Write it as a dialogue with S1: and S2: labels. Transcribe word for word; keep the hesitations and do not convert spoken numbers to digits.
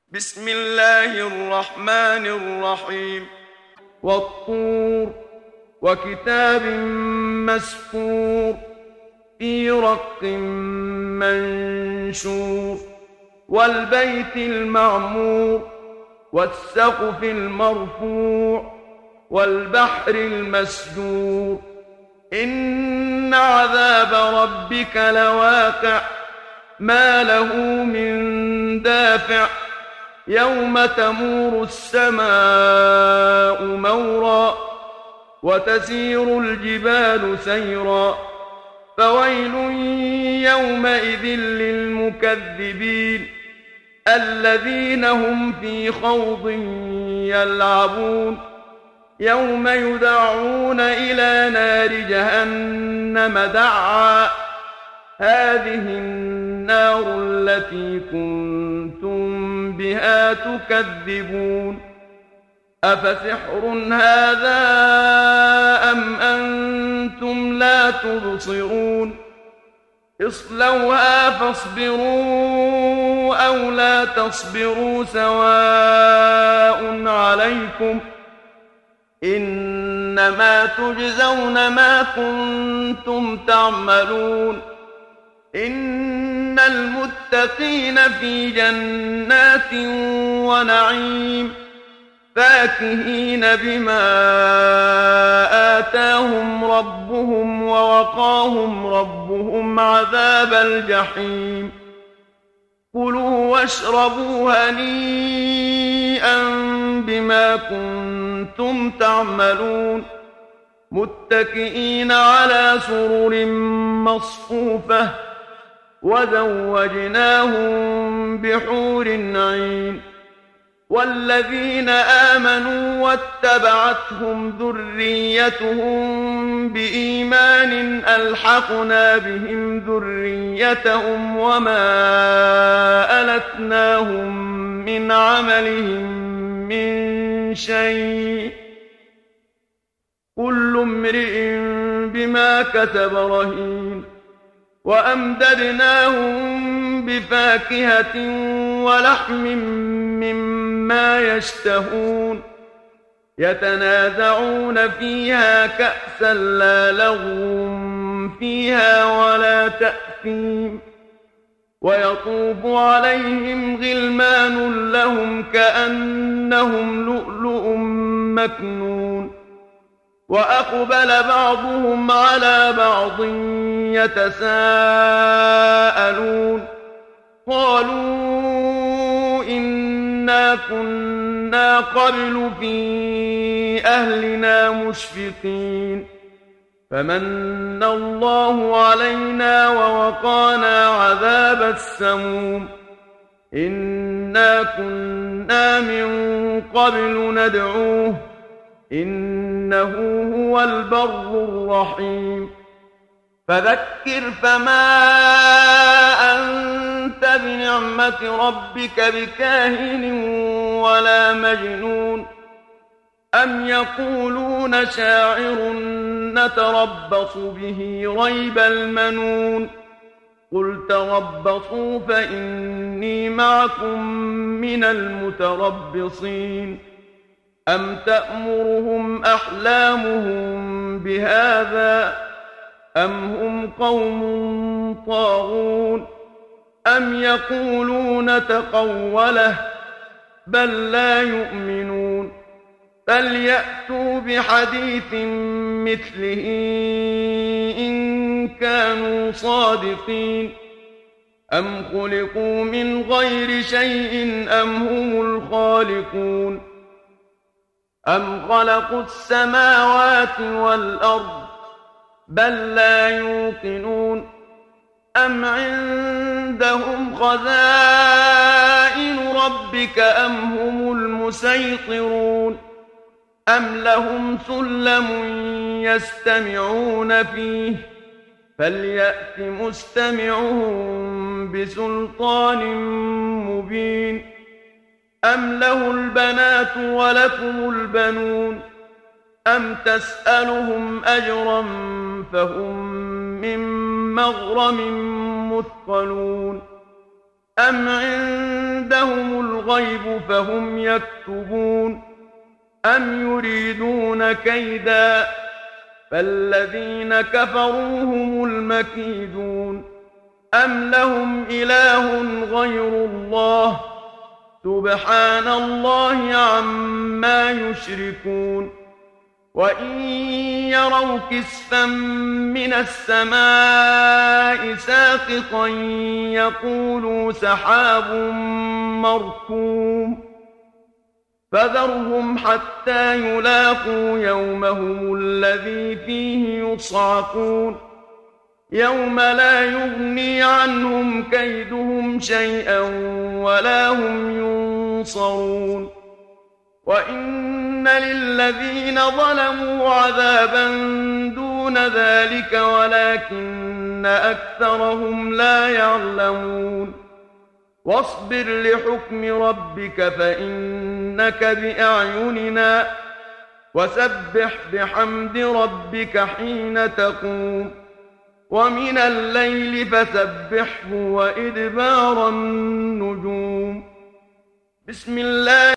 S1: بسم الله الرحمن الرحيم. والطور وكتاب مسكور في رق منشور والبيت المعمور والسقف المرفوع والبحر المسجور إن عذاب ربك لواقع ما له من دافع يوم تمور السماء مورا وتسير الجبال سيرا فويل يومئذ للمكذبين الذين هم في خوض يلعبون يوم يدعون إلى نار جهنم دعا هذه النار التي كنتم بها تكذبون أفسحر هذا أم أنتم لا تبصرون اصلوها فاصبروا أو لا تصبروا سواء عليكم إنما تجزون ما كنتم تعملون إن المتقين في جنات ونعيم فاكهين بما آتاهم ربهم ووقاهم ربهم عذاب الجحيم كلوا واشربوا هنيئا بما كنتم تعملون متكئين على سرر مصفوفة وزوجناهم بحور عين والذين آمنوا واتبعتهم ذريتهم بإيمان ألحقنا بهم ذريتهم وما ألتناهم من عملهم من شيء كل امرئ بما كسب رهين وأمددناهم بفاكهة ولحم مما يشتهون يتنازعون فيها كأسا لا لغو فيها ولا تأثيم ويطوف عليهم غلمان لهم كأنهم لؤلؤ مكنون وأقبل بعضهم على بعض يتساءلون قالوا إنا كنا قبل في أهلنا مشفقين فمن الله علينا ووقانا عذاب السموم إنا كنا من قبل ندعوه إنه هو البر الرحيم فذكر فما أنت بنعمة ربك بكاهن ولا مجنون أم يقولون شاعر نتربص به ريب المنون قل تربصوا فإني معكم من المتربصين أم تأمرهم أحلامهم بهذا أم هم قوم طاغون أم يقولون تقوله بل لا يؤمنون فليأتوا بحديث مثله إن كانوا صادقين أم خلقوا من غير شيء أم هم الخالقون أم خلقوا السماوات والأرض بل لا يوقنون أم عندهم خزائن ربك أم هم المسيطرون أم لهم سلم يستمعون فيه فليأت مستمعهم بسلطان مبين أم له البنات ولكم البنون أم تسألهم أجرا فهم من مغرم مثقلون أم عندهم الغيب فهم يكتبون أم يريدون كيدا فالذين كفروا هم المكيدون أم لهم إله غير الله سبحان الله عما يشركون وإن يروا كسفا من السماء ساقطا يقولوا سحاب مركوم فذرهم حتى يلاقوا يومهم الذي فيه يصعقون يوم لا يغني عنهم كيدهم شيئا ولا هم ينصرون وإن للذين ظلموا عذابا دون ذلك ولكن أكثرهم لا يعلمون واصبر لحكم ربك فإنك بأعيننا وسبح بحمد ربك حين تقوم ومن الليل فسبحه وإدبار النجوم بسم الله